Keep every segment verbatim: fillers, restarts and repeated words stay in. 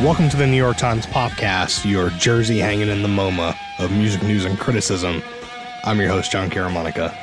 Welcome to the New York Times Popcast, your jersey hanging in the MoMA of music news and criticism. I'm your host, John Caramonica.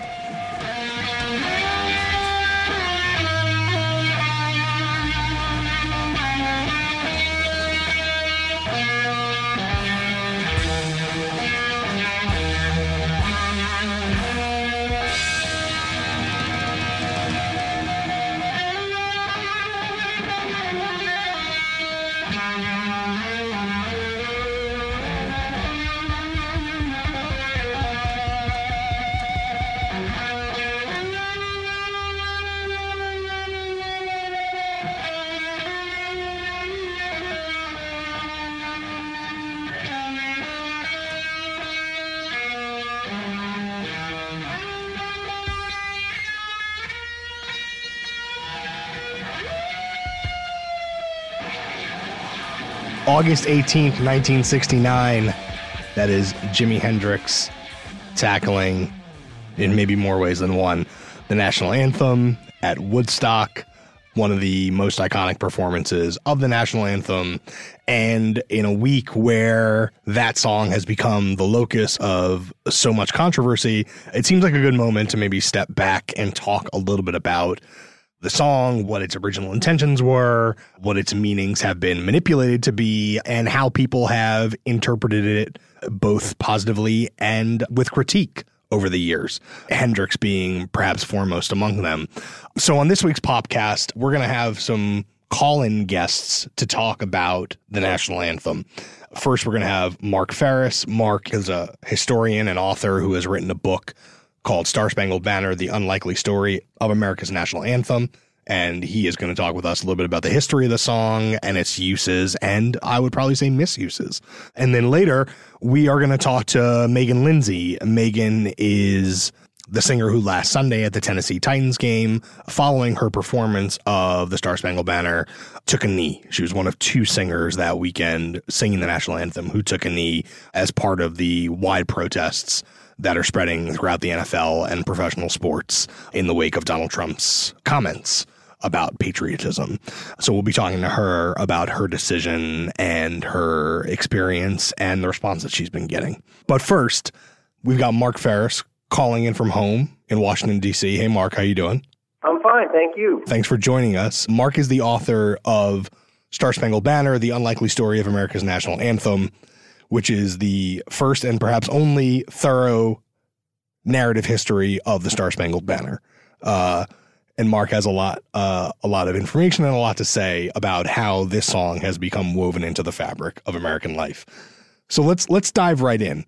August eighteenth, nineteen sixty-nine, that is Jimi Hendrix tackling, in maybe more ways than one, the national anthem at Woodstock, one of the most iconic performances of the national anthem, and in a week where that song has become the locus of so much controversy, it seems like a good moment to maybe step back and talk a little bit about the song, what its original intentions were, what its meanings have been manipulated to be, and how people have interpreted it both positively and with critique over the years, Hendrix being perhaps foremost among them. So on this week's Popcast, we're going to have some call-in guests to talk about the national anthem. First, we're going to have Mark Ferris. Mark is a historian and author who has written a book called Star Spangled Banner, The Unlikely Story of America's National Anthem. And he is going to talk with us a little bit about the history of the song and its uses, and I would probably say misuses. And then later, we are going to talk to Megan Lindsay. Megan is the singer who last Sunday at the Tennessee Titans game, following her performance of the Star Spangled Banner, took a knee. She was one of two singers that weekend singing the national anthem who took a knee as part of the wide protests that are spreading throughout the N F L and professional sports in the wake of Donald Trump's comments about patriotism. So we'll be talking to her about her decision and her experience and the response that she's been getting. But first, we've got Mark Ferris calling in from home in Washington, D C. Hey, Mark, how you doing? I'm fine, thank you. Thanks for joining us. Mark is the author of Star Spangled Banner, The Unlikely Story of America's National Anthem, which is the first and perhaps only thorough narrative history of the Star Spangled Banner. Uh, and Mark has a lot, uh, a lot of information and a lot to say about how this song has become woven into the fabric of American life. So let's let's dive right in.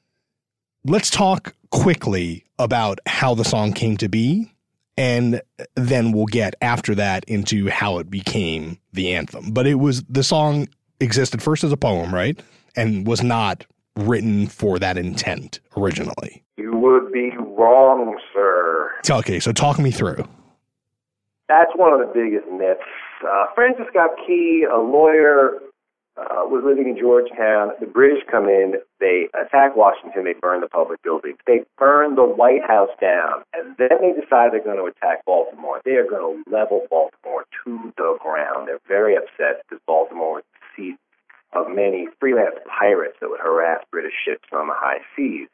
Let's talk quickly about how the song came to be, and then we'll get after that into how it became the anthem. But it was the song existed first as a poem, right? And was not written for that intent originally. You would be wrong, sir. Okay, so talk me through. That's one of the biggest myths. Uh, Francis Scott Key, a lawyer, uh, was living in Georgetown. The British come in, they attack Washington, they burn the public buildings. They burn the White House down, and then they decide they're going to attack Baltimore. They are going to level Baltimore to the ground. They're very upset because Baltimore was the seat of many freelance pirates that would harass British ships on the high seas.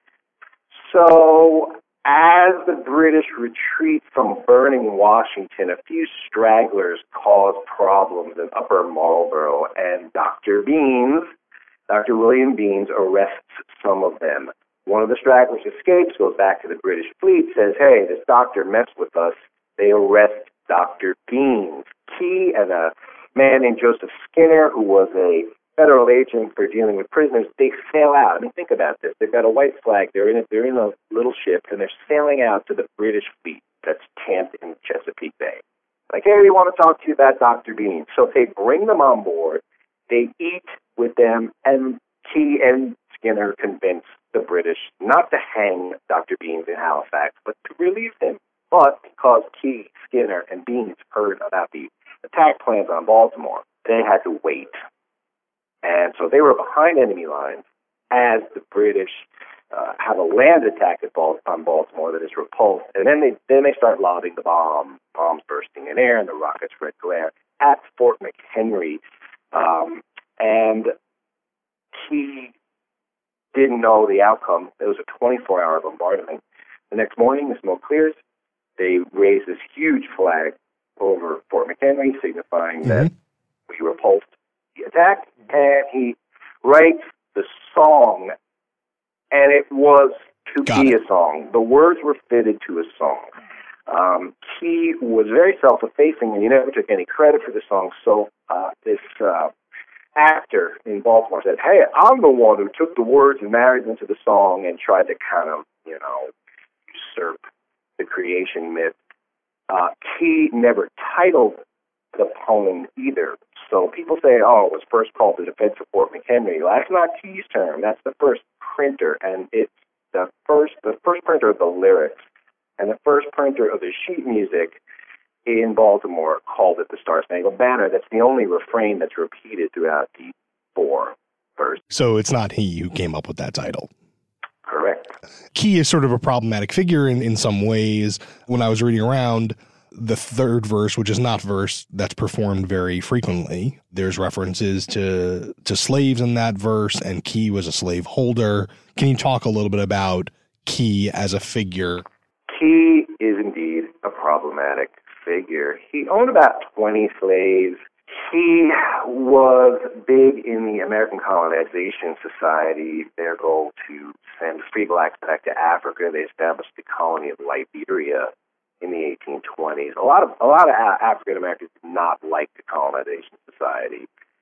So as the British retreat from burning Washington, a few stragglers cause problems in Upper Marlborough, and Doctor Beans, Doctor William Beans, arrests some of them. One of the stragglers escapes, goes back to the British fleet, says, hey, this doctor messed with us. They arrest Doctor Beans. Key and a man named Joseph Skinner, who was a federal agent for dealing with prisoners, they sail out. I mean, think about this. They've got a white flag. They're in a, they're in a little ship, and they're sailing out to the British fleet that's camped in Chesapeake Bay. Like, hey, we want to talk to you about Doctor Beans. So they bring them on board. They eat with them, and Key and Skinner convince the British not to hang Doctor Beans in Halifax, but to release him. But because Key, Skinner, and Beans heard about the attack plans on Baltimore, they had to wait. And so they were behind enemy lines as the British uh, have a land attack at Bal- on Baltimore that is repulsed. And then they then they start lobbing the bomb, bombs bursting in air, and the rockets red glare at Fort McHenry. Um, And he didn't know the outcome. It was a twenty-four hour bombardment. The next morning, the smoke clears. They raise this huge flag over Fort McHenry, signifying mm-hmm. that we repulsed the attack. And he writes the song, and it was to Got be it. a song. The words were fitted to a song. Um, he was very self-effacing, and he never took any credit for the song. So uh, this uh, actor in Baltimore said, "Hey, I'm the one who took the words and married them to the song and tried to kind of, you know, usurp the creation myth." Uh, Key never titled the poem either. So people say, "Oh, it was first called The Defense of Fort McHenry." Well, that's not Key's term. That's the first printer, and it's the first the first printer of the lyrics, and the first printer of the sheet music in Baltimore called it the Star Spangled Banner. That's the only refrain that's repeated throughout the four verses. So it's not he who came up with that title. Correct. Key is sort of a problematic figure in, in some ways. When I was reading around, the third verse, which is not verse, that's performed very frequently. There's references to to slaves in that verse, and Key was a slave holder. Can you talk a little bit about Key as a figure? Key is indeed a problematic figure. He owned about twenty slaves. He was big in the American Colonization Society, their goal to send free blacks back to Africa. They established the colony of Liberia in the eighteen twenties. A lot of a lot of African Americans did not like the Colonization Society,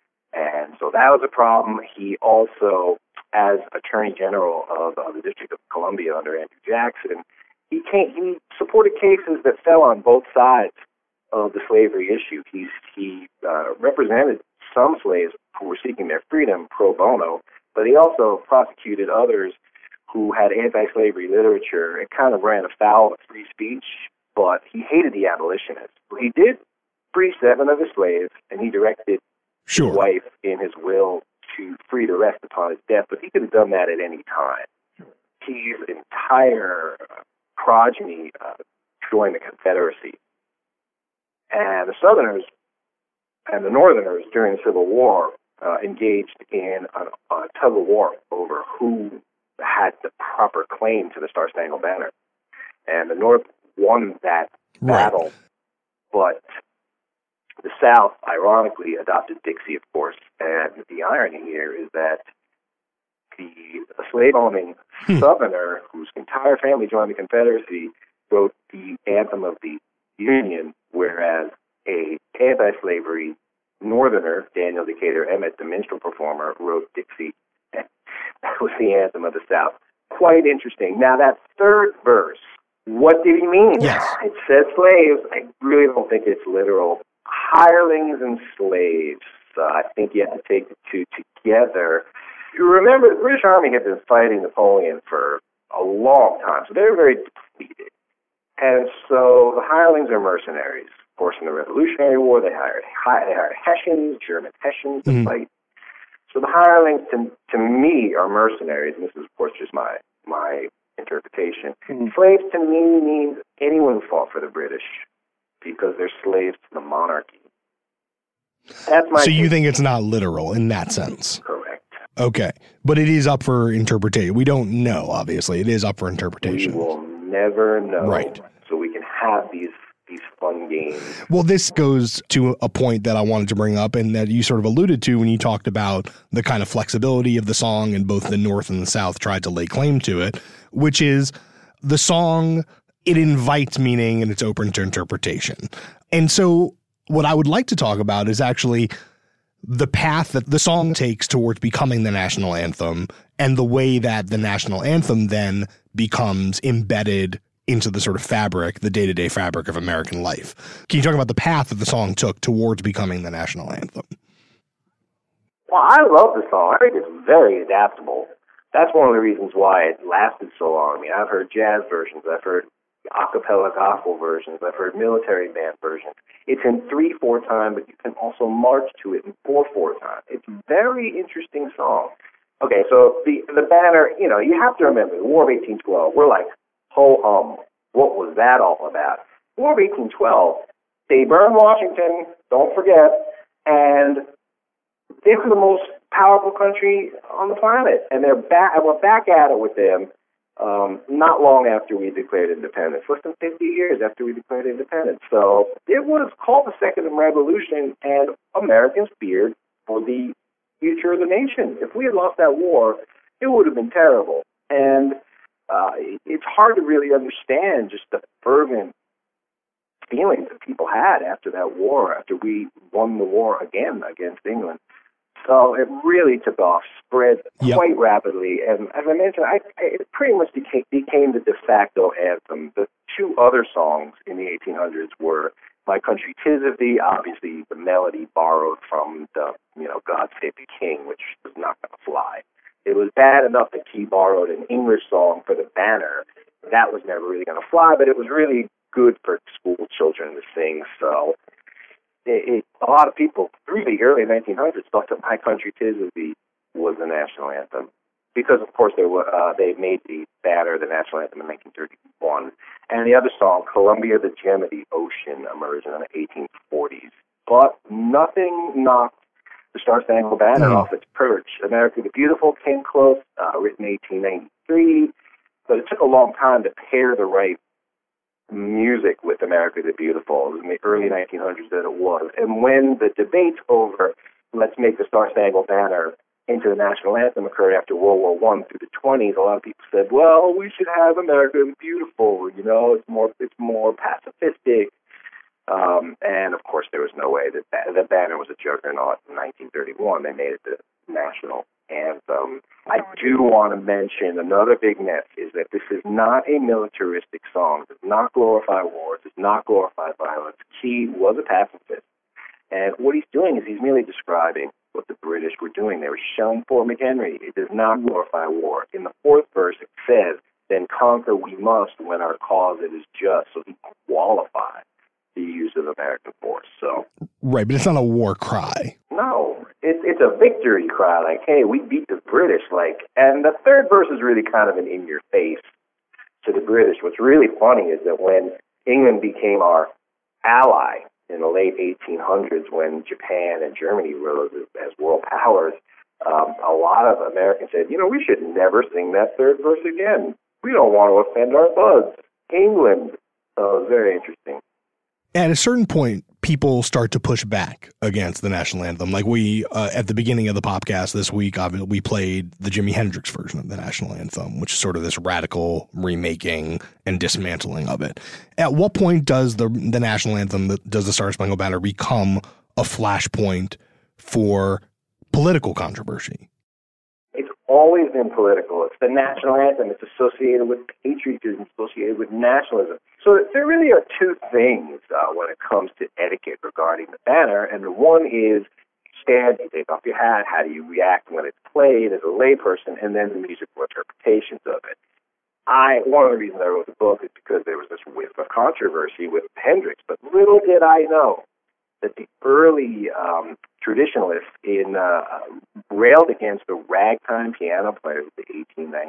and so that was a problem. He also, as Attorney General of, of the District of Columbia under Andrew Jackson, he came, he supported cases that fell on both sides of the slavery issue. He's, he uh, represented some slaves who were seeking their freedom pro bono, but he also prosecuted others who had anti-slavery literature. It kind of ran afoul of free speech, but he hated the abolitionists. He did free seven of his slaves, and he directed sure. his wife in his will to free the rest upon his death, but he could have done that at any time. His entire uh, progeny uh, joined the Confederacy. And the Southerners and the Northerners during the Civil War uh, engaged in a, a tug of war over who had the proper claim to the Star Spangled Banner. And the North won that right. battle, but the South, ironically, adopted Dixie, of course. And the irony here is that the slave-owning hmm. Southerner, whose entire family joined the Confederacy, wrote the anthem of the Union, whereas a anti-slavery Northerner, Daniel Decatur Emmett, the minstrel performer, wrote Dixie. That was the anthem of the South. Quite interesting. Now, that third verse, what did he mean? Yes. It says slaves. I really don't think it's literal. Hirelings and slaves. Uh, I think you have to take the two together. You remember, the British Army had been fighting Napoleon for a long time, so they were very depleted. And so the hirelings are mercenaries. Of course, in the Revolutionary War, they hired they hired Hessians, German Hessians to mm-hmm. fight. So the hirelings, to, to me, are mercenaries, and this is, of course, just my my interpretation. Mm-hmm. Slaves, to me, means anyone who fought for the British because they're slaves to the monarchy. That's my so you take. think it's not literal in that sense? Correct. Okay, but it is up for interpretation. We don't know, obviously. It is up for interpretation. We will never know. Right. So we can have these these fun games. Well, this goes to a point that I wanted to bring up and that you sort of alluded to when you talked about the kind of flexibility of the song, and both the North and the South tried to lay claim to it, which is the song, it invites meaning and it's open to interpretation. And so what I would like to talk about is actually the path that the song takes towards becoming the national anthem, and the way that the national anthem then becomes embedded into the sort of fabric, the day-to-day fabric of American life. Can you talk about the path that the song took towards becoming the national anthem? Well, I love the song. I think it's very adaptable. That's one of the reasons why it lasted so long. I mean, I've heard jazz versions, I've heard a cappella gospel versions, I've heard military band versions. It's in three four time, but you can also march to it in four four time. It's a very interesting song. Okay, so the the banner, you know, you have to remember, the War of eighteen twelve, we're like, ho-hum, what was that all about? War of eighteen twelve, they burned Washington, don't forget, and they were the most powerful country on the planet. And they're back, and we're back at it with them um, not long after we declared independence, less than fifty years after we declared independence. So it was called the Second Revolution, and Americans feared for the future of the nation. If we had lost that war, it would have been terrible. And uh, it's hard to really understand just the fervent feelings that people had after that war, after we won the war again against England. So it really took off, spread yep. quite rapidly. And as I mentioned, I, it pretty much became, became the de facto anthem. The two other songs in the eighteen hundreds were My Country 'Tis of Thee, obviously the melody borrowed from the, you know, God Save the King, which was not going to fly. It was bad enough that Key borrowed an English song for the banner. That was never really going to fly, but it was really good for school children to sing. So it, it, a lot of people through the early nineteen hundreds thought that My Country 'Tis of Thee was the national anthem. Because, of course, they, were, uh, they made the banner the national anthem in nineteen thirty-one. And the other song, Columbia, the Gem of the Ocean, emerged in the eighteen forties. But nothing knocked the Star Spangled Banner mm. off its perch. America the Beautiful came close, uh, written in eighteen ninety-three. But it took a long time to pair the right music with America the Beautiful. It was in the early nineteen hundreds that it was. And when the debate over let's make the Star Spangled Banner into the national anthem occurred after World War One through the twenties, a lot of people said, well, we should have America the Beautiful, you know, it's more it's more pacifistic. Um, and, of course, there was no way that ba- the banner was a juggernaut in nineteen thirty-one. They made it the national anthem. I do want to mention another big myth is that this is not a militaristic song. It does not glorify war. It does not glorify violence. Key was a pacifist. And what he's doing is he's merely describing what the British were doing. They were shelling Fort McHenry. It does not glorify war. In the fourth verse, it says, then conquer we must when our cause it is just. So he qualified the use of American force. So right, but it's not a war cry. No, it, it's a victory cry. Like, hey, we beat the British. Like, and the third verse is really kind of an in-your-face to the British. What's really funny is that when England became our ally in the late eighteen hundreds, when Japan and Germany rose as, as world powers, um, a lot of Americans said, you know, we should never sing that third verse again. We don't want to offend our buds. England. So it was very interesting. At a certain point, people start to push back against the national anthem. Like we, uh, at the beginning of the podcast this week, we played the Jimi Hendrix version of the national anthem, which is sort of this radical remaking and dismantling of it. At what point does the the national anthem, does the Star Spangled Banner become a flashpoint for political controversy? It's always been political. It's the national anthem. It's associated with patriotism, associated with nationalism. So there really are two things uh, when it comes to etiquette regarding the banner. And the one is you stand, you take off your hat, how do you react when it's played as a layperson, and then the musical interpretations of it. I One of the reasons I wrote the book is because there was this whiff of controversy with Hendrix, but little did I know that the early um, traditionalists in uh, railed against the ragtime piano players of the eighteen nineties.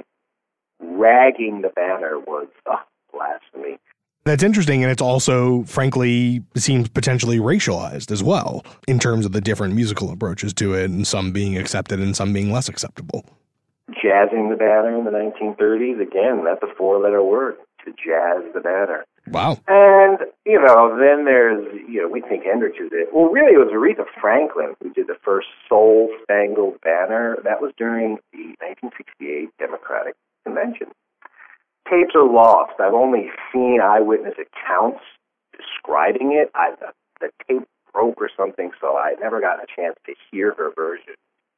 Ragging the banner was uh, blasphemy. That's interesting, and it's also, frankly, seems potentially racialized as well in terms of the different musical approaches to it, and some being accepted and some being less acceptable. Jazzing the banner in the nineteen thirties, again, that's a four-letter word, to jazz the banner. Wow. And, you know, then there's, you know, we think Hendrix is it. Well, really, it was Aretha Franklin who did the first Soul-Spangled Banner. That was during the nineteen sixty-eight Democratic Convention. Tapes are lost. I've only seen eyewitness accounts describing it. I, the, the tape broke or something, so I never got a chance to hear her version.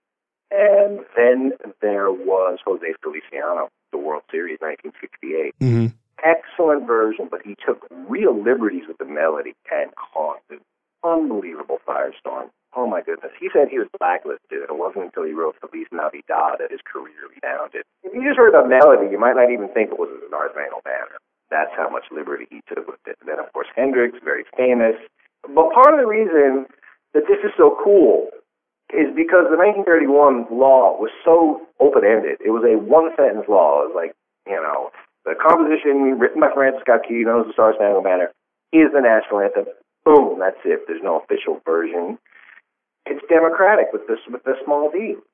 And then there was Jose Feliciano, the World Series nineteen sixty-eight. Mm-hmm. Excellent version, but he took real liberties with the melody and caused an unbelievable firestorm. Oh, my goodness. He said he was blacklisted. It wasn't until he wrote Feliz Navidad that his career rebounded. If you just heard the melody, you might not even think it was a Star Spangled Banner. That's how much liberty he took with it. And then, of course, Hendrix, very famous. But part of the reason that this is so cool is because the nineteen thirty-one law was so open-ended. It was a one-sentence law. It was like, you know, the composition written by Francis Scott Key, known as the Star Spangled Banner, is the national anthem. Boom, that's it. There's no official version. It's democratic with this with the small d.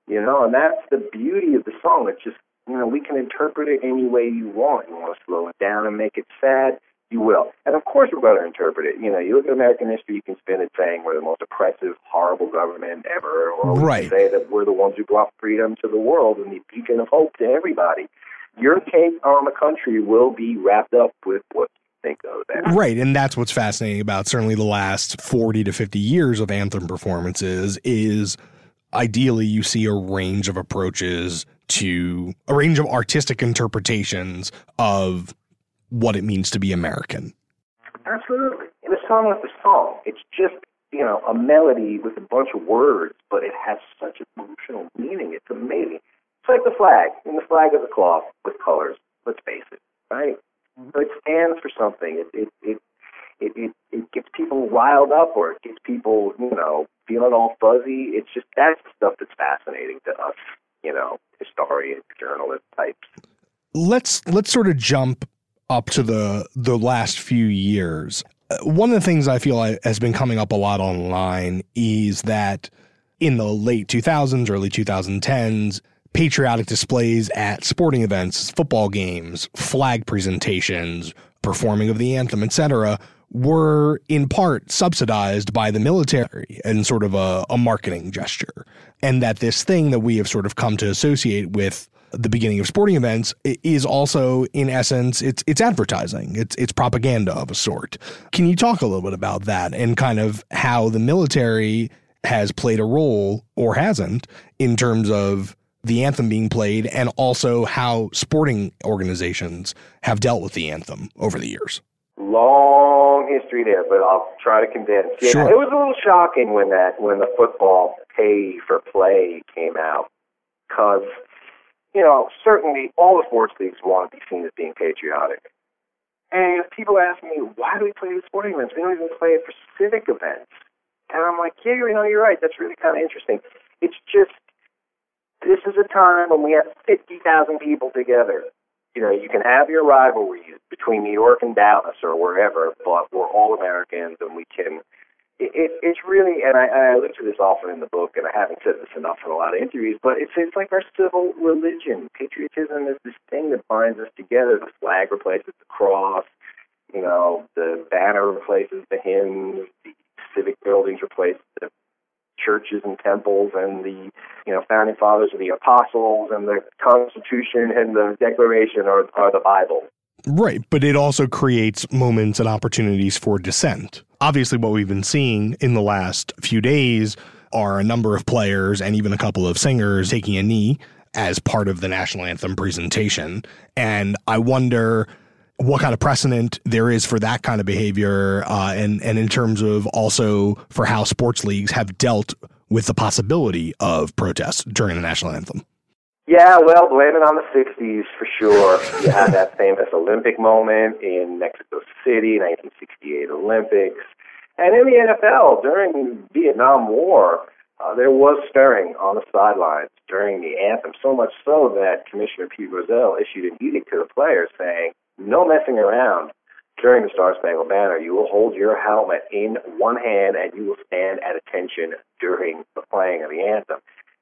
You know, and that's the beauty of the song. It's just, you know, we can interpret it any way you want. You want to slow it down and make it sad, you will. And of course we're going to interpret it. You know, you look at American history, you can spin it saying we're the most oppressive, horrible government ever, or Right. we can say that we're the ones who brought freedom to the world and the beacon of hope to everybody. Your take on the country will be wrapped up with what you think of that. Right, and that's what's fascinating about certainly the last forty to fifty years of anthem performances is ideally you see a range of approaches to a range of artistic interpretations of what it means to be American. Absolutely. And a song like the song, it's just, you know, a melody with a bunch of words, but it has such emotional meaning. It's amazing. It's like the flag. And the flag is a cloth with colors, let's face it, right? So it stands for something. It it, it it it it gets people riled up, or it gets people, you know, feeling all fuzzy. It's just, that's the stuff that's fascinating to us, you know, historian, journalist types. Let's let's sort of jump up to the the last few years. Uh, One of the things I feel like has been coming up a lot online is that in the late two thousands, early twenty tens, patriotic displays at sporting events, football games, flag presentations, performing of the anthem, et cetera, were in part subsidized by the military and sort of a, a marketing gesture. And that this thing that we have sort of come to associate with the beginning of sporting events is also, in essence, it's it's advertising. It's it's propaganda of a sort. Can you talk a little bit about that and kind of how the military has played a role or hasn't in terms of the anthem being played, and also how sporting organizations have dealt with the anthem over the years? Long history there, but I'll try to condense. Yeah, Sure. It was a little shocking when that when the football pay for play came out, because, you know, certainly all the sports leagues want to be seen as being patriotic. And people ask me, why do we play the sporting events? We don't even play it for civic events. And I'm like, yeah, you know, you're right. That's really kind of interesting. It's just, this is a time when we have fifty thousand people together. You know, you can have your rivalries between New York and Dallas or wherever, but we're all Americans, and we can, it, it, it's really, and I, I allude to this often in the book, and I haven't said this enough in a lot of interviews, but it's, it's like our civil religion. Patriotism is this thing that binds us together. The flag replaces the cross, you know, the banner replaces the hymns, the civic buildings replace the churches and temples, and the, you know, founding fathers are the apostles, and the Constitution and the Declaration are, are the Bible. Right, but it also creates moments and opportunities for dissent. Obviously, what we've been seeing in the last few days are a number of players and even a couple of singers taking a knee as part of the national anthem presentation. And I wonder what kind of precedent there is for that kind of behavior, uh, and, and in terms of also for how sports leagues have dealt with the possibility of protests during the national anthem. Yeah, well, blame it on the sixties for sure. You had that famous Olympic moment in Mexico City, nineteen sixty-eight Olympics. And in the N F L, during the Vietnam War, uh, there was stirring on the sidelines during the anthem, so much so that Commissioner Pete Rozelle issued an edict to the players saying, no messing around during the Star-Spangled Banner. You will hold your helmet in one hand, and you will stand at attention during the playing of the anthem.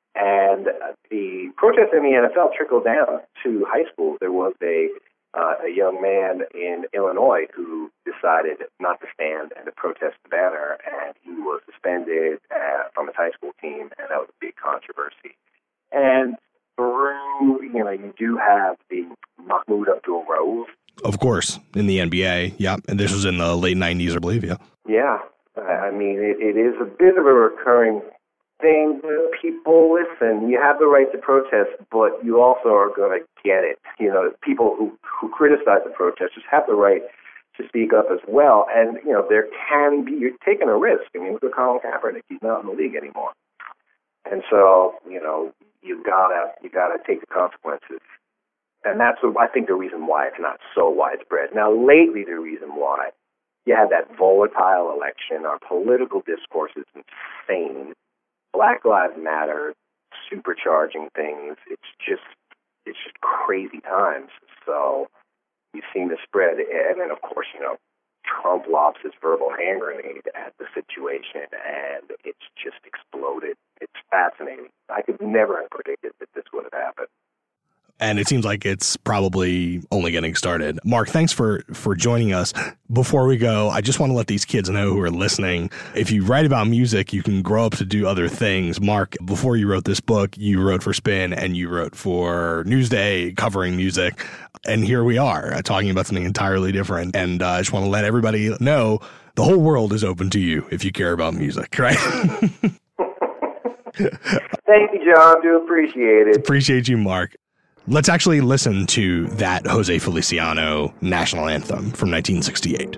And the protest in the N F L trickled down to high school. There was a uh, a young man in Illinois who decided not to stand and to protest the banner, and he was suspended uh, from his high school team, and that was a big controversy. And through, you know, you do have the Mahmoud Abdul-Rauf. Of course, in the N B A, yeah. And this was in the late nineties, I believe, yeah. Yeah. I mean, it, it is a bit of a recurring thing. People listen. You have the right to protest, but you also are going to get it. You know, people who, who criticize the protesters have the right to speak up as well. And, you know, there can be, you're taking a risk. I mean, look at Colin Kaepernick. He's not in the league anymore. And so, you know, you gotta, you gotta take the consequences. And that's, I think, the reason why it's not so widespread. Now, lately, the reason why you have that volatile election, our political discourse is insane. Black Lives Matter, supercharging things. It's just, it's just crazy times. So you've seen the spread, and then of course, you know, Trump lobs his verbal hand grenade at the situation, and it's just exploded. It's fascinating. I could never have predicted that this would have happened. And it seems like it's probably only getting started. Mark, thanks for, for joining us. Before we go, I just want to let these kids know who are listening, if you write about music, you can grow up to do other things. Mark, before you wrote this book, you wrote for Spin and you wrote for Newsday covering music. And here we are uh, talking about something entirely different. And uh, I just want to let everybody know the whole world is open to you if you care about music, right? Thank you, John. Do appreciate it. Appreciate you, Mark. Let's actually listen to that Jose Feliciano national anthem from nineteen sixty-eight.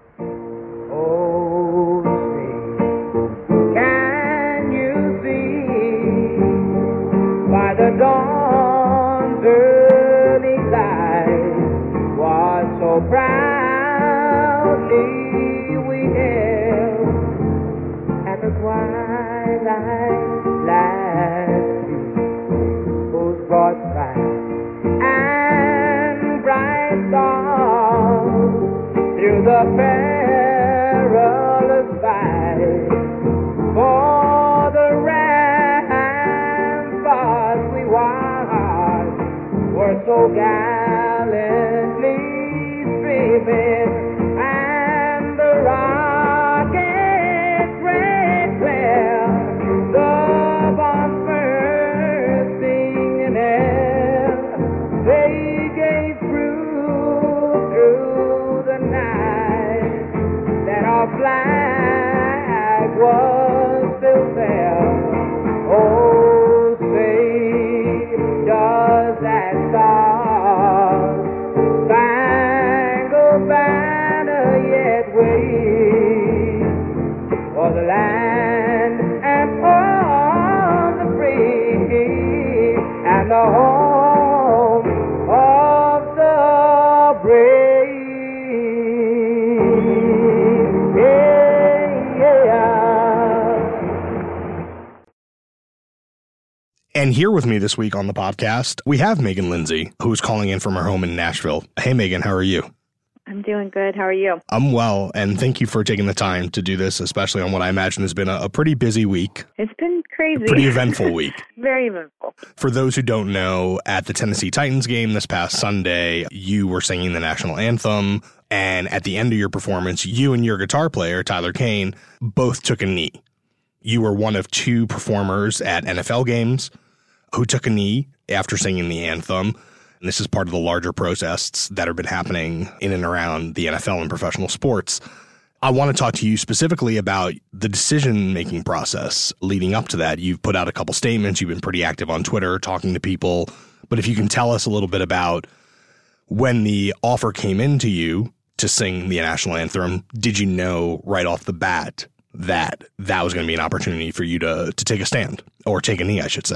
Oh, say, can you see by the dawn's early light what so proudly we hailed at the twilight's last peace, whose broad stripes and bright stars through the perilous fight for the ramparts we watched were so gallantly streaming, and the rocket's red glare, the bombs bursting in air, they gave proof through the night that our flag was still there. Oh, say, does that star-spangled banner yet wave for the land and for the free and the home of the brave? Yeah, yeah. And here with me this week on the podcast, we have Megan Lindsay, who's calling in from her home in Nashville. Hey, Megan, how are you? I'm doing good. How are you? I'm well, and thank you for taking the time to do this, especially on what I imagine has been a, a pretty busy week. It's been crazy. A pretty eventful week. Very eventful. For those who don't know, at the Tennessee Titans game this past Sunday, you were singing the national anthem, and at the end of your performance, you and your guitar player, Tyler Kane, both took a knee. You were one of two performers at N F L games who took a knee after singing the anthem. And this is part of the larger protests that have been happening in and around the N F L and professional sports. I want to talk to you specifically about the decision-making process leading up to that. You've put out a couple statements. You've been pretty active on Twitter talking to people. But if you can tell us a little bit about when the offer came into you to sing the national anthem, did you know right off the bat that that was going to be an opportunity for you to, to take a stand, or take a knee, I should say?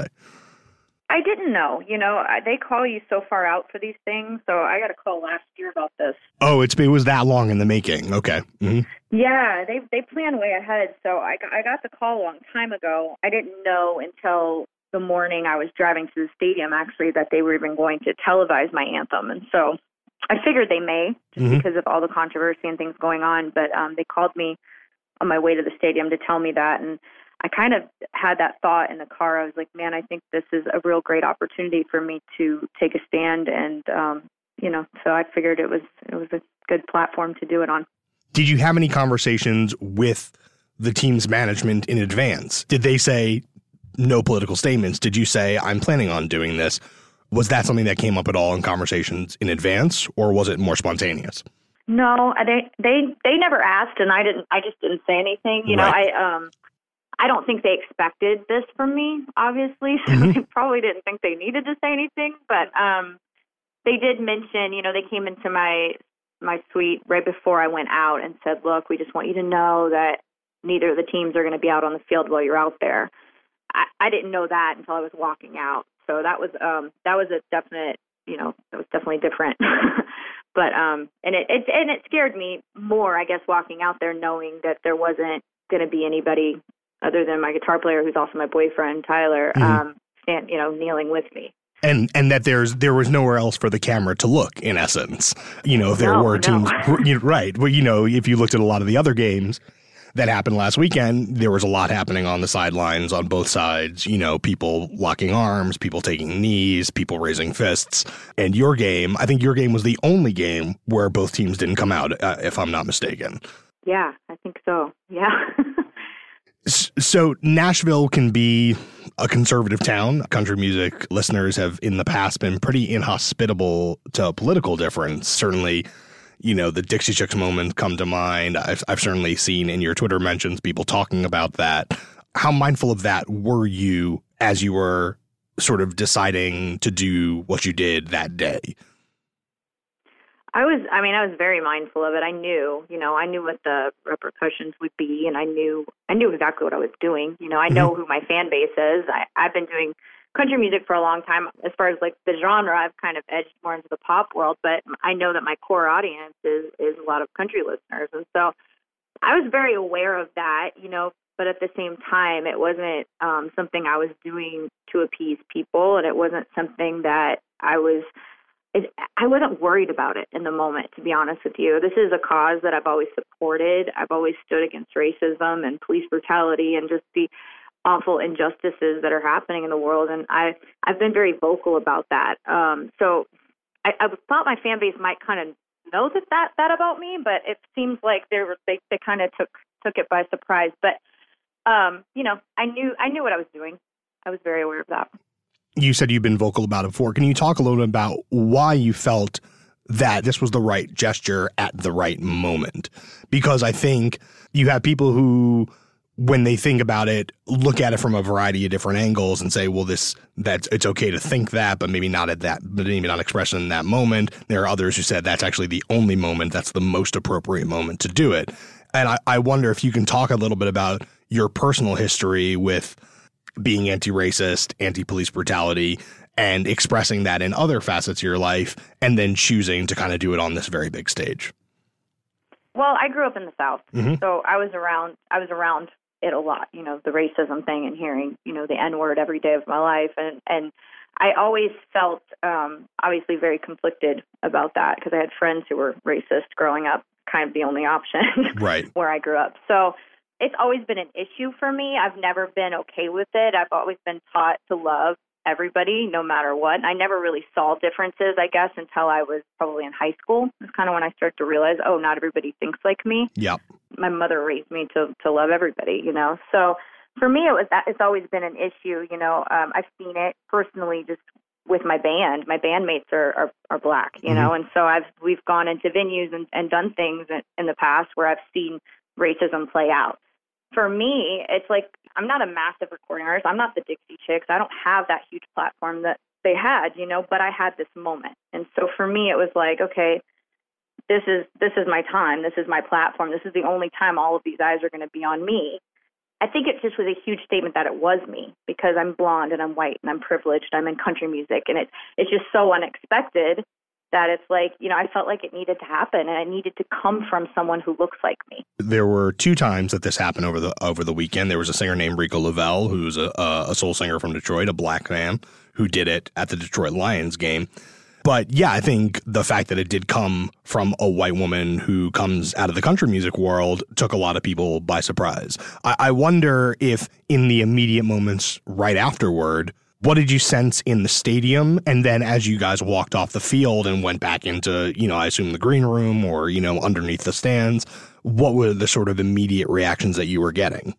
I didn't know. You know, I- they call you so far out for these things, so I got a call last year about this. Oh, it's, it was that long in the making. Okay. Mm-hmm. Yeah, they they plan way ahead, so I, got- I got the call a long time ago. I didn't know until the morning I was driving to the stadium, actually, that they were even going to televise my anthem. And so I figured they may, just Mhm. because of all the controversy and things going on, but um, they called me on my way to the stadium to tell me that, and I kind of had that thought in the car. I was like, man, I think this is a real great opportunity for me to take a stand. And, um, you know, so I figured it was it was a good platform to do it on. Did you have any conversations with the team's management in advance? Did they say no political statements? Did you say, I'm planning on doing this? Was that something that came up at all in conversations in advance, or was it more spontaneous? No, they they they never asked, and I didn't. I just didn't say anything. You know, Right. I um. I don't think they expected this from me, obviously, so Mhm. they probably didn't think they needed to say anything, but um, they did mention, you know, they came into my my suite right before I went out and said, look, we just want you to know that neither of the teams are going to be out on the field while you're out there. I, I didn't know that until I was walking out, so that was um, that was a definite, you know, that was definitely different. But um, and it, it and it scared me more, I guess, walking out there knowing that there wasn't going to be anybody other than my guitar player, who's also my boyfriend, Tyler, Mhm. um, stand, you know, kneeling with me. And and that there's there was nowhere else for the camera to look, in essence. You know, if there No, were no. teams, you're right. Well, you know, if you looked at a lot of the other games that happened last weekend, there was a lot happening on the sidelines on both sides. You know, people locking arms, people taking knees, people raising fists. And your game, I think your game was the only game where both teams didn't come out, uh, if I'm not mistaken. Yeah, I think so. Yeah. S- So Nashville can be a conservative town. Country music listeners have in the past been pretty inhospitable to political difference. Certainly, you know, the Dixie Chicks moment come to mind. I've, I've certainly seen in your Twitter mentions people talking about that. How mindful of that were you as you were sort of deciding to do what you did that day? I was, I mean, I was very mindful of it. I knew, you know, I knew what the repercussions would be, and I knew, I knew exactly what I was doing. You know, I know who my fan base is. I, I've been doing country music for a long time. As far as like the genre, I've kind of edged more into the pop world, but I know that my core audience is, is a lot of country listeners. And so I was very aware of that, you know, but at the same time, it wasn't um, something I was doing to appease people, and it wasn't something that I was It, I wasn't worried about it in the moment, to be honest with you. This is a cause that I've always supported. I've always stood against racism and police brutality and just the awful injustices that are happening in the world. And I, I've been very vocal about that. Um, so I, I thought my fan base might kind of know that, that that about me, but it seems like they were they, they kind of took took it by surprise. But um, you know, I knew I knew what I was doing. I was very aware of that. You said you've been vocal about it before. Can you talk a little bit about why you felt that this was the right gesture at the right moment? Because I think you have people who, when they think about it, look at it from a variety of different angles and say, well, this that's it's okay to think that, but maybe not at that, but maybe not express it in that moment. There are others who said that's actually the only moment, that's the most appropriate moment to do it. And I, I wonder if you can talk a little bit about your personal history with being anti-racist, anti-police brutality, and expressing that in other facets of your life, and then choosing to kind of do it on this very big stage. Well, I grew up in the South, Mm-hmm. so I was around. I was around it a lot. You know, the racism thing and hearing, you know, the N-word every day of my life, and and I always felt um, obviously very conflicted about that because I had friends who were racist growing up, kind of the only option Right. where I grew up. So it's always been an issue for me. I've never been okay with it. I've always been taught to love everybody, no matter what. I never really saw differences, I guess, until I was probably in high school. It's kind of when I started to realize, oh, not everybody thinks like me. Yep. My mother raised me to to love everybody, you know. So for me, it was that it's always been an issue, you know. Um, I've seen it personally just with my band. My bandmates are are, are black, you Mhm. know, and so I've we've gone into venues and, and done things in, in the past where I've seen racism play out. For me, it's like I'm not a massive recording artist. I'm not the Dixie Chicks. I don't have that huge platform that they had, you know, but I had this moment. And so for me, it was like, okay, this is this is my time. This is my platform. This is the only time all of these eyes are going to be on me. I think it just was a huge statement that it was me because I'm blonde and I'm white and I'm privileged. I'm in country music, and it's it's just so unexpected that it's like, you know, I felt like it needed to happen, and it needed to come from someone who looks like me. There were two times that this happened over the over the weekend. There was a singer named Rico Lavelle, who's a, a soul singer from Detroit, a black man, who did it at the Detroit Lions game. But yeah, I think the fact that it did come from a white woman who comes out of the country music world took a lot of people by surprise. I, I wonder if in the immediate moments right afterward, what did you sense in the stadium? And then as you guys walked off the field and went back into, you know, I assume the green room or, you know, underneath the stands, what were the sort of immediate reactions that you were getting?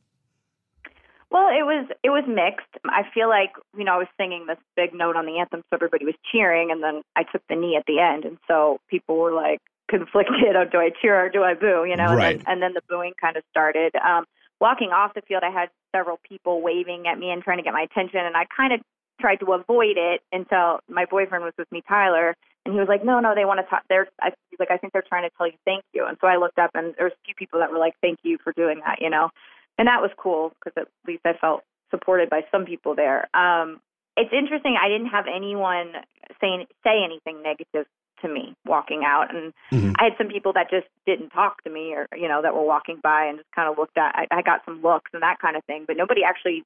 Well, it was it was mixed. I feel like, you know, I was singing this big note on the anthem, so everybody was cheering, and then I took the knee at the end, and so people were like conflicted. Oh, do I cheer or do I boo? You know, Right. and, then, and then the booing kind of started. Um, walking off the field, I had several people waving at me and trying to get my attention, and I kind of tried to avoid it until my boyfriend was with me, Tyler, and he was like, no, no, they want to talk. They're I, he's like, I think they're trying to tell you thank you. And so I looked up, and there was a few people that were like, thank you for doing that, you know. And that was cool because at least I felt supported by some people there. Um, it's interesting. I didn't have anyone say, say anything negative to me walking out. And Mhm. I had some people that just didn't talk to me or, you know, that were walking by and just kind of looked at, I, I got some looks and that kind of thing, but nobody actually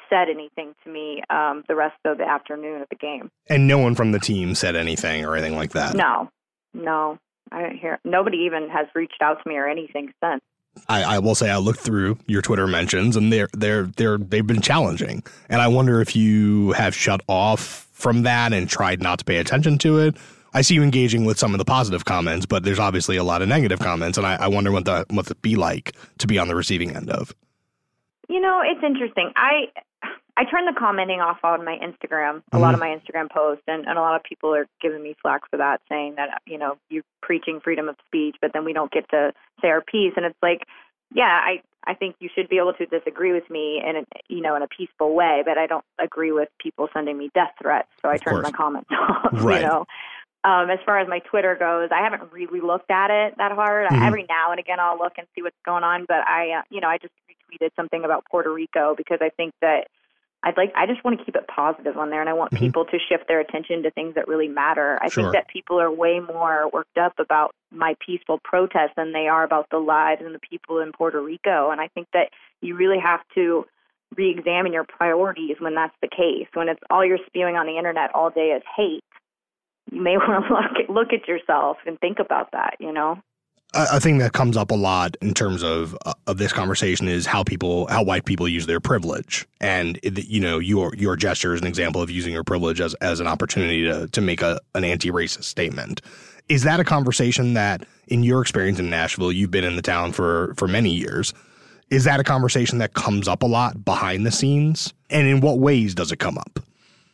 said anything to me um, the rest of the afternoon of the game. And no one from the team said anything or anything like that? No, no. I didn't hear. Nobody even has reached out to me or anything since. I, I will say I looked through your Twitter mentions, and they're they're they're they've been challenging. And I wonder if you have shut off from that and tried not to pay attention to it. I see you engaging with some of the positive comments, but there's obviously a lot of negative comments, and I, I wonder what the what it'd be like to be on the receiving end of. You know, it's interesting. I I turned the commenting off on my Instagram, a Mm-hmm. lot of my Instagram posts, and, and a lot of people are giving me flack for that, saying that, you know, you're preaching freedom of speech, but then we don't get to say our piece. And it's like, yeah, I, I think you should be able to disagree with me in, a, you know, in a peaceful way, but I don't agree with people sending me death threats, so I Of turned course. my comments off, Right. you know. Um, as far as my Twitter goes, I haven't really looked at it that hard. Mhm. I, every now and again, I'll look and see what's going on, but I, uh, you know, I just retweeted something about Puerto Rico because I think that I'd like, I just want to keep it positive on there, and I want Mhm. people to shift their attention to things that really matter. I Sure. think that people are way more worked up about my peaceful protest than they are about the lives and the people in Puerto Rico, and I think that you really have to re-examine your priorities when that's the case. When it's all you're spewing on the internet all day is hate, you may want to look at, look at yourself and think about that, you know? I I think that comes up a lot in terms of uh, of this conversation is how people, how white people use their privilege, and it, you know, your your gesture is an example of using your privilege as as an opportunity to to make a an anti-racist statement. Is that a conversation that, in your experience in Nashville, you've been in the town for for many years? Is that a conversation that comes up a lot behind the scenes, and in what ways does it come up?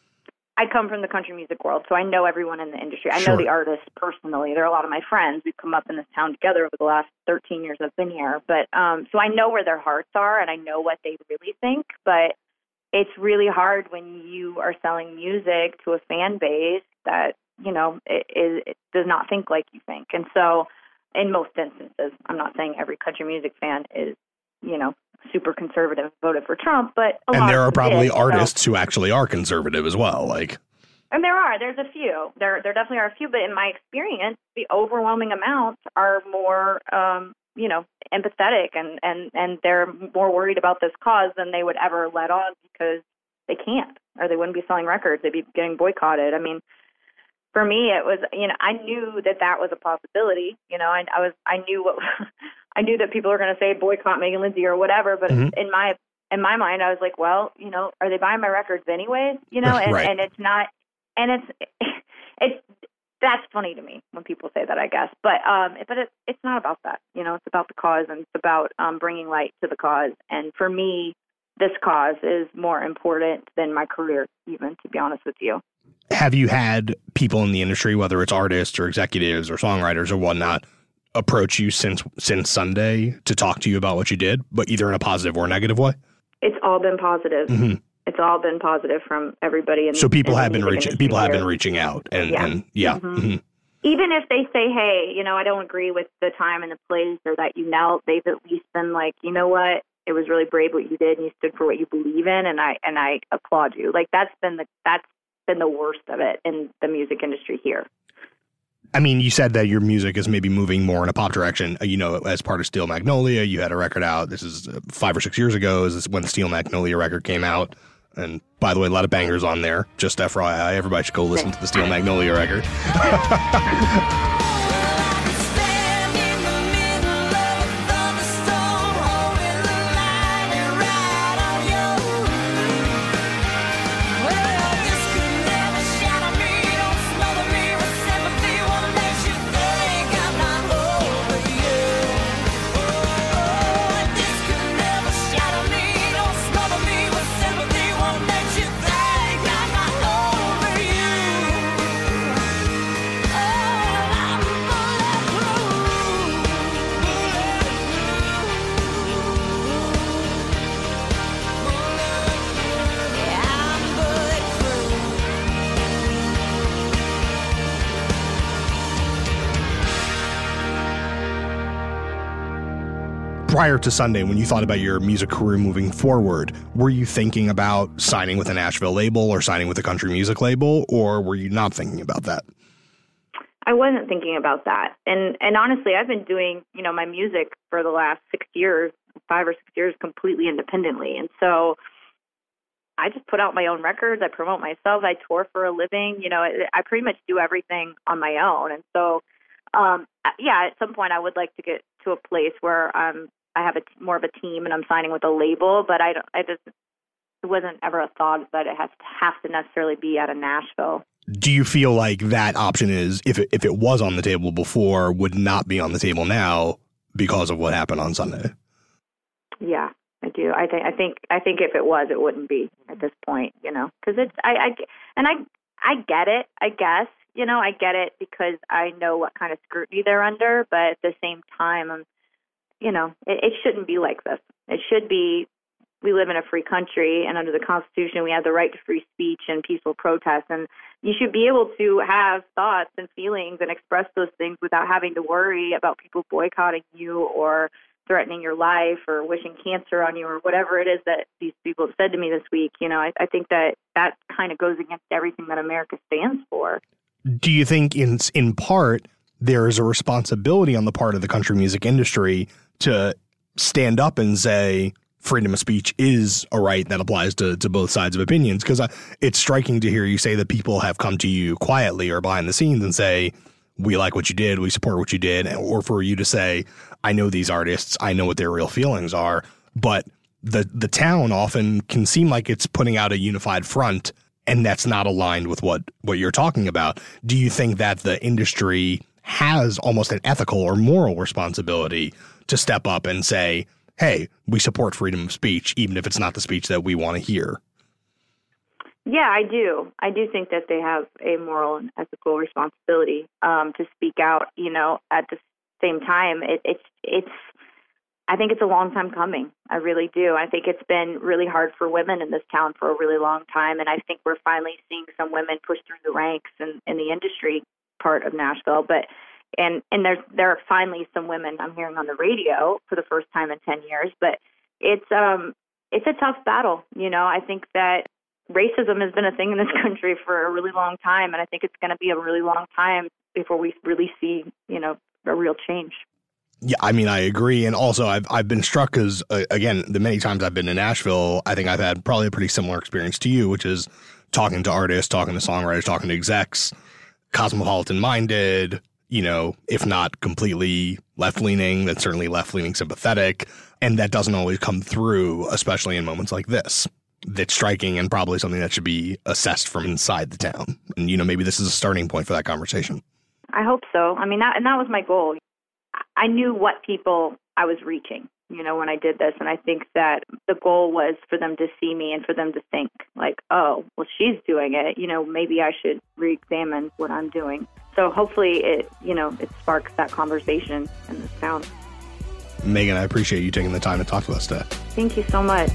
I come from the country music world, so I know everyone in the industry. I Sure. know the artists personally. They're a lot of my friends. We've come up in this town together over the last thirteen years I've been here. But um, so I know where their hearts are, and I know what they really think. But it's really hard when you are selling music to a fan base that, you know, it, it, it does not think like you think. And so in most instances, I'm not saying every country music fan is, you know, super conservative, voted for Trump, but a lot And there of are them probably did, so- artists who actually are conservative as well. Like, And there are. There's a few. There there definitely are a few, but in my experience, the overwhelming amount are more, um, you know, empathetic, and, and, and they're more worried about this cause than they would ever let on because they can't, or they wouldn't be selling records. They'd be getting boycotted. I mean, for me, it was, you know, I knew that that was a possibility. You know, I, I was, I knew what, I knew that people were going to say boycott Megan Lindsay or whatever, but Mhm. in my, in my mind, I was like, well, you know, are they buying my records anyways? You know, and, Right. and it's not, and it's, it's, that's funny to me when people say that, I guess. But, um, but it, it's not about that. You know, it's about the cause, and it's about um, bringing light to the cause. And for me, this cause is more important than my career, even, to be honest with you. have you had people in the industry, whether it's artists or executives or songwriters or whatnot, approach you since since Sunday to talk to you about what you did, but either in a positive or negative way? It's all been positive. Mhm. It's all been positive from everybody. In So people in the have been music reaching. industry People have here. been reaching out, and Yeah. and yeah, Mhm. mhm. Even if they say, hey, you know, I don't agree with the time and the place, or that you knelt, they've at least been like, you know what, it was really brave what you did, and you stood for what you believe in, and I and I applaud you. Like that's been the that's been the worst of it in the music industry here. I mean, you said that your music is maybe moving more in a pop direction. Uh, You know, as part of Steel Magnolia, you had a record out. This is uh, five or six years ago. Is when the Steel Magnolia record came out. And by the way, a lot of bangers on there. Just F Y I, everybody should go listen to the Steel Magnolia record. Prior to Sunday, when you thought about your music career moving forward, were you thinking about signing with a Nashville label or signing with a country music label, or were you not thinking about that? I wasn't thinking about that. And and honestly, I've been doing, you know, my music for the last six years, five or six years completely independently. And so I just put out my own records. I promote myself. I tour for a living. You know, I, I pretty much do everything on my own. And so, um, yeah, at some point I would like to get to a place where um, I have a, more of a team and I'm signing with a label, but I, don't, I just, it wasn't ever a thought that it has to have to necessarily be out of Nashville. Do you feel like that option is, if it, if it was on the table before, would not be on the table now because of what happened on Sunday? Yeah. I do. I think. I think. I think if it was, it wouldn't be at this point. You know, because it's. I, I. And I. I get it. I guess. You know, I get it because I know what kind of scrutiny they're under. But at the same time, I'm. You know, it, it shouldn't be like this. It should be. We live in a free country, and under the Constitution, we have the right to free speech and peaceful protest. And you should be able to have thoughts and feelings and express those things without having to worry about people boycotting you or threatening your life or wishing cancer on you or whatever it is that these people have said to me this week. You know, I, I think that that kind of goes against everything that America stands for. Do you think in in part there is a responsibility on the part of the country music industry to stand up and say freedom of speech is a right that applies to, to both sides of opinions? Because it's striking to hear you say that people have come to you quietly or behind the scenes and say, we like what you did, we support what you did, or for you to say, I know these artists, I know what their real feelings are, but the the town often can seem like it's putting out a unified front, and that's not aligned with what, what you're talking about. Do you think that the industry has almost an ethical or moral responsibility to step up and say, hey, we support freedom of speech, even if it's not the speech that we want to hear? Yeah, I do. I do think that they have a moral and ethical responsibility um, to speak out. You know, at the same time, it, it's it's. I think it's a long time coming. I really do. I think it's been really hard for women in this town for a really long time, and I think we're finally seeing some women push through the ranks in, in the industry part of Nashville. But and and there's there are finally some women I'm hearing on the radio for the first time in ten years. But it's um it's a tough battle. You know, I think that racism has been a thing in this country for a really long time, and I think it's going to be a really long time before we really see, you know, a real change. Yeah, I mean, I agree. And also, I've I've been struck because, uh, again, the many times I've been to Nashville, I think I've had probably a pretty similar experience to you, which is talking to artists, talking to songwriters, talking to execs, cosmopolitan-minded, you know, if not completely left-leaning, then certainly left-leaning sympathetic. And that doesn't always come through, especially in moments like this. That's striking and probably something that should be assessed from inside the town. And, you know, maybe this is a starting point for that conversation. I hope so. I mean, that, and that was my goal. I knew what people I was reaching, you know, when I did this. And I think that the goal was for them to see me and for them to think like, oh, well, she's doing it. You know, maybe I should re-examine what I'm doing. So hopefully it, you know, it sparks that conversation in this town. Megan, I appreciate you taking the time to talk to us today. Thank you so much.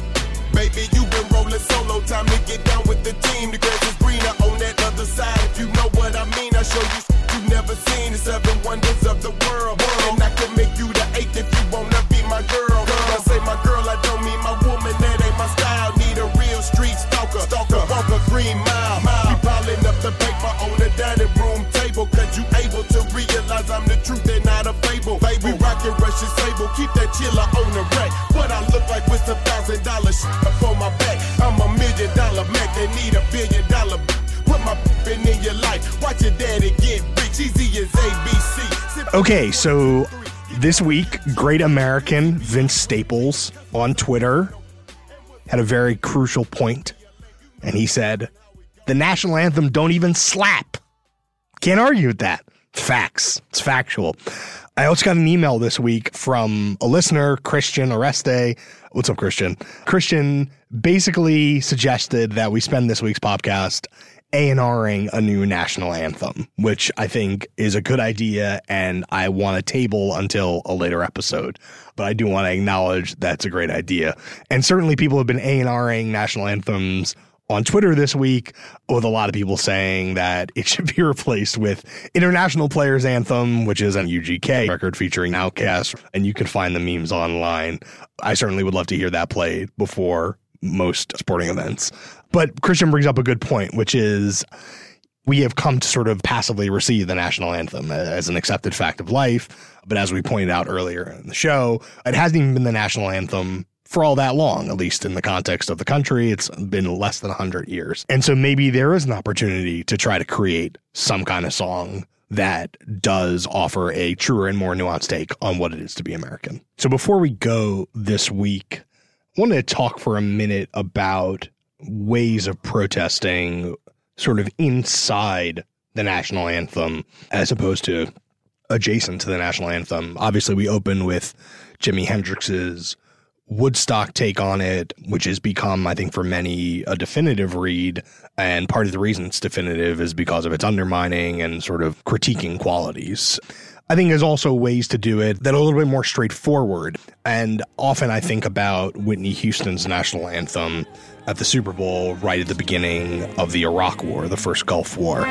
Baby, you've been rolling solo, time to get down with the team. The grass is greener on that other side. If you know what I mean, I show you you've never seen the seven wonders of the world. And I can make you the eighth if you wanna be my girl. I say my girl, I don't mean my woman, that ain't my style. Need a real street stalker, stalker, walk a green mile. We piling up the paper on the dining room table, cause you able to realize I'm the truth and not a fable. We rockin' Russian sable, keep that chiller on the rack. What I look like with some thousand dollars upon my back. I'm a million dollar Mac, they need a billion dollar. Put my in in your life, watch your daddy get rich, easy as A B C. Okay, so this week, Great American Vince Staples on Twitter had a very crucial point, and he said, the national anthem don't even slap. Can't argue with that. Facts. It's factual. I also got an email this week from a listener, Christian Oreste. What's up, Christian? Christian basically suggested that we spend this week's podcast A and R-ing a new national anthem, which I think is a good idea, and I want to table until a later episode. But I do want to acknowledge that's a great idea. And certainly people have been A and R-ing national anthems on Twitter this week, with a lot of people saying that it should be replaced with International Players Anthem, which is a U G K record featuring Outkast, and you can find the memes online. I certainly would love to hear that played before most sporting events. But Christian brings up a good point, which is we have come to sort of passively receive the national anthem as an accepted fact of life. But as we pointed out earlier in the show, it hasn't even been the national anthem for all that long, at least in the context of the country. It's been less than one hundred years. And so maybe there is an opportunity to try to create some kind of song that does offer a truer and more nuanced take on what it is to be American. So before we go this week, I wanted to talk for a minute about ways of protesting sort of inside the national anthem as opposed to adjacent to the national anthem. Obviously, we open with Jimi Hendrix's Woodstock take on it, which has become, I think, for many, a definitive read. And part of the reason it's definitive is because of its undermining and sort of critiquing qualities. I think there's also ways to do it that are a little bit more straightforward. And often I think about Whitney Houston's national anthem at the Super Bowl right at the beginning of the Iraq War, the first Gulf War.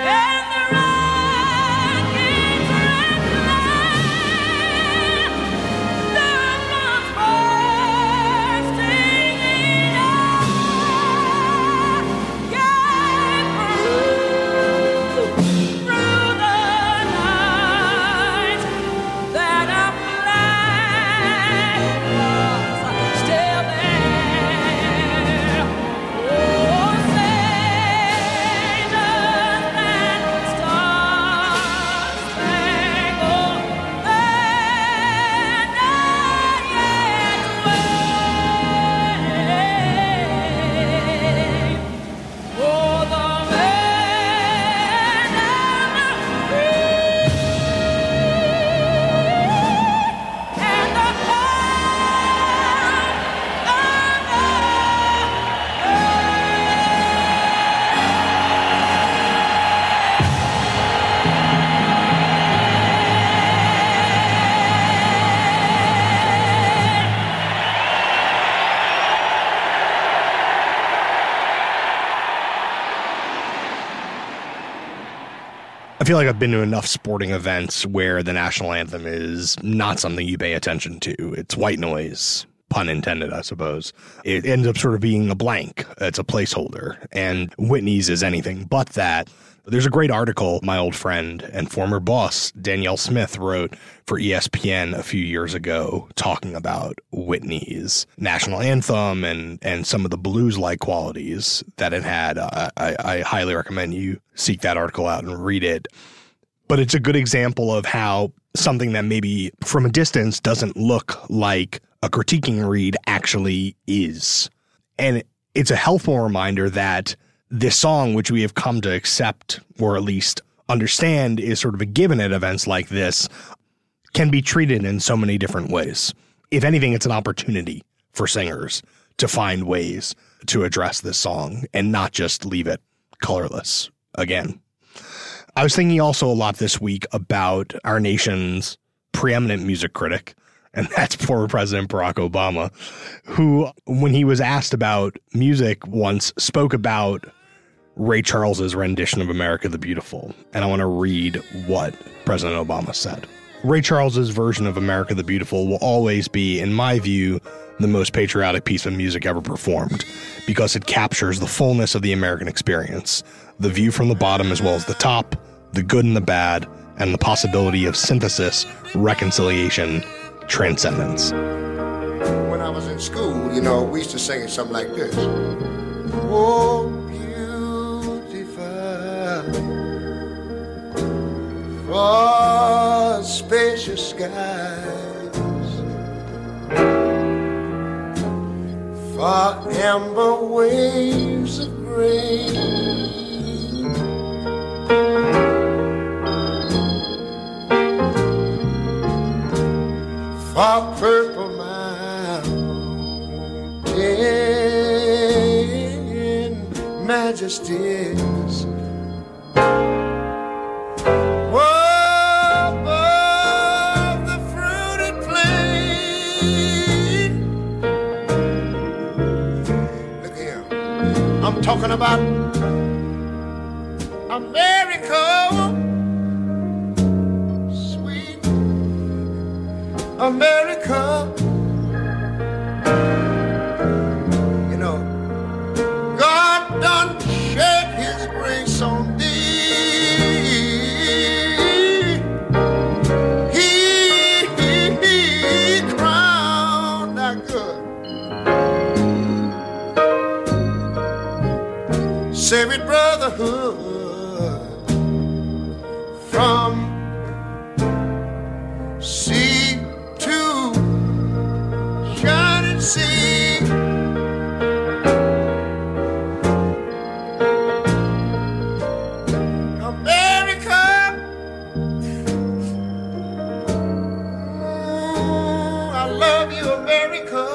I feel like I've been to enough sporting events where the national anthem is not something you pay attention to. It's white noise, pun intended, I suppose. It ends up sort of being a blank. It's a placeholder. And Whitney's is anything but that. There's a great article my old friend and former boss, Danielle Smith, wrote for E S P N a few years ago talking about Whitney's national anthem and, and some of the blues-like qualities that it had. I, I, I highly recommend you seek that article out and read it. But it's a good example of how something that maybe from a distance doesn't look like a critiquing read actually is. And it's a helpful reminder that this song, which we have come to accept or at least understand is sort of a given at events like this, can be treated in so many different ways. If anything, it's an opportunity for singers to find ways to address this song and not just leave it colorless again. I was thinking also a lot this week about our nation's preeminent music critic, and that's former President Barack Obama, who, when he was asked about music once, spoke about Ray Charles's rendition of America the Beautiful. And I want to read what President Obama said. Ray Charles's version of America the Beautiful will always be, in my view, the most patriotic piece of music ever performed, because it captures the fullness of the American experience, the view from the bottom as well as the top, the good and the bad, and the possibility of synthesis, reconciliation, transcendence. When I was in school, you know, we used to sing something like this. Oh, beautiful, for spacious skies, for amber waves of grain, for purple mountain majesties, above the fruited plain. Look here, I'm talking about America, sweet America. You know, God done shed his grace on thee. He, he, he crowned thy good Saved brotherhood from sea to shining sea. America, oh, I love you, America,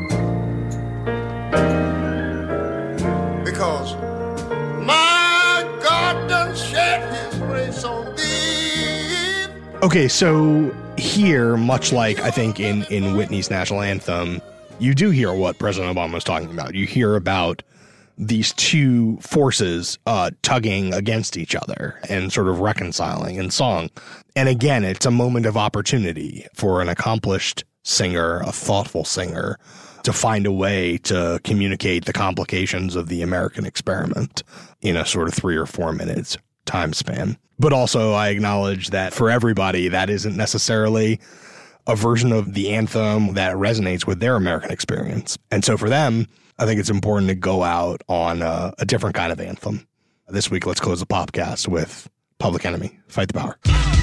because my God done shed his grace on thee. Okay, so here, much like I think in, in Whitney's national anthem, you do hear what President Obama was talking about. You hear about these two forces uh, tugging against each other and sort of reconciling in song. And again, it's a moment of opportunity for an accomplished singer, a thoughtful singer, to find a way to communicate the complications of the American experiment in a sort of three or four minutes time span. But also I acknowledge that for everybody, that isn't necessarily a version of the anthem that resonates with their American experience. And so for them, I think it's important to go out on a, a different kind of anthem. This week, let's close the podcast with Public Enemy, Fight the Power.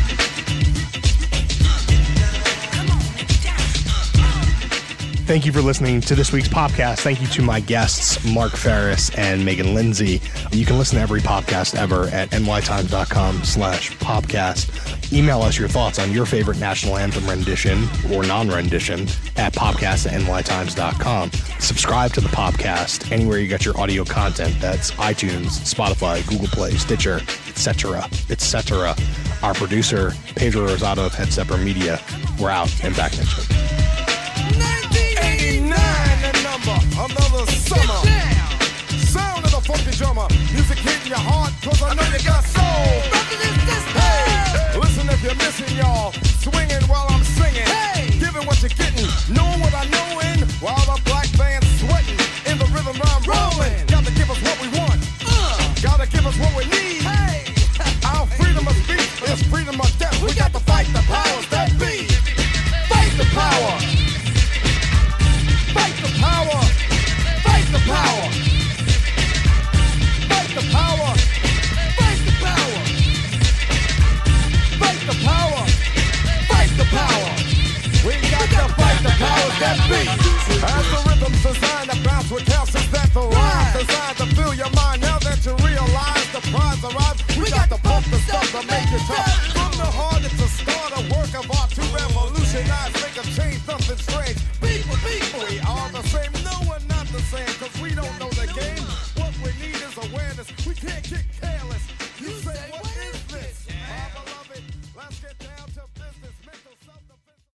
Thank you for listening to this week's podcast. Thank you to my guests, Mark Ferris and Megan Lindsay. You can listen to every podcast ever at nytimes.com slash podcast. Email us your thoughts on your favorite national anthem rendition or non-rendition at podcast at nytimes dot com. Subscribe to the podcast anywhere you get your audio content. That's iTunes, Spotify, Google Play, Stitcher, et cetera, et cetera. Our producer, Pedro Rosado of Head Sepper Media. We're out and back next week. Another summer. Sound of the funky drummer. Music hitting your heart, cause I know you got soul. Hey, listen if you're missing, y'all. Swinging while I'm singing. Hey, giving what you're getting. Knowing what I know in. While the black band's sweating. In the rhythm I'm rolling. Gotta give us what we want. Uh, Gotta give us what we need. Hey, our freedom of speech is freedom of death. We got to fight the powers that be. Fight the power. Fight the power. Fight the power. Fight the power. Fight the power. Fight the power. Fight the power. We got to fight the powers that be. As the rhythm's designed to bounce with calcium that the rhyme designed to fill your mind. Now that you realize the prize arrives, we got to pump the stuff to make it tough. From the heart, it's a start, a work of art to revolutionize.